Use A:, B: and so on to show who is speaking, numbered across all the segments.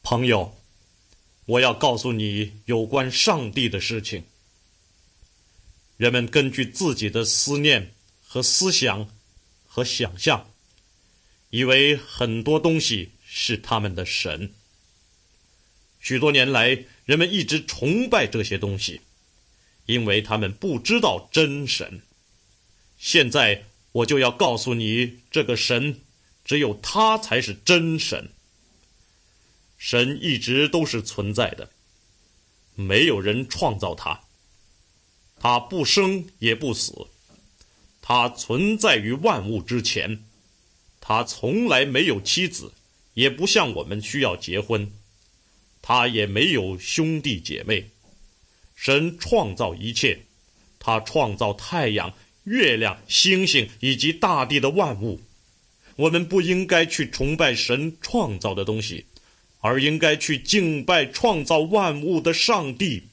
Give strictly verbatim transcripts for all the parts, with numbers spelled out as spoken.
A: 朋友，我要告诉你有关上帝的事情。人们根据自己的思念和思想和想象，以为很多东西是他们的神。许多年来，人们一直崇拜这些东西，因为他们不知道真神。现在我就要告诉你，这个神只有他才是真神。神一直都是存在的，没有人创造他，他不生也不死，他存在于万物之前，他从来没有妻子，也不像我们需要结婚，他也没有兄弟姐妹。神创造一切，他创造太阳、月亮、星星以及大地的万物。我们不应该去崇拜神创造的东西，而应该去敬拜创造万物的上帝。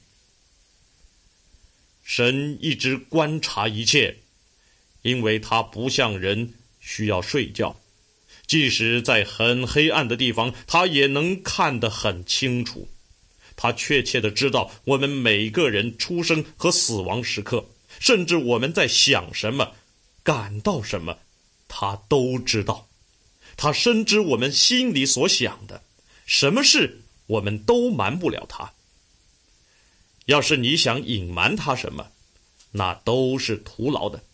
A: 神一直观察一切，因为他不像人需要睡觉，即使在很黑暗的地方，他也能看得很清楚。他确切地知道我们每个人出生和死亡时刻，甚至我们在想什么、感到什么，他都知道。他深知我们心里所想的，什么事我们都瞒不了他。要是你想隐瞒他什么，那都是徒劳的。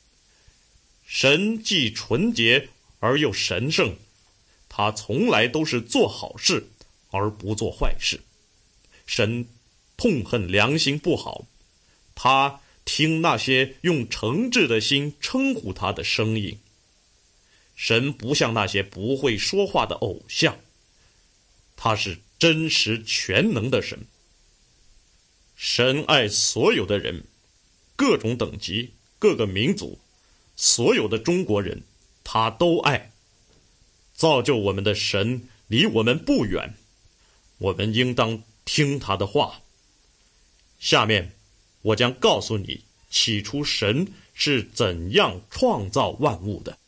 A: 神既纯洁而又神圣，他从来都是做好事而不做坏事。神痛恨良心不好，他听那些用诚挚的心称呼他的声音。神不像那些不会说话的偶像，他是真实全能的神。神爱所有的人，各种等级、各个民族，所有的中国人，他都爱。造就我们的神离我们不远，我们应当听他的话。下面我将告诉你，起初神是怎样创造万物的。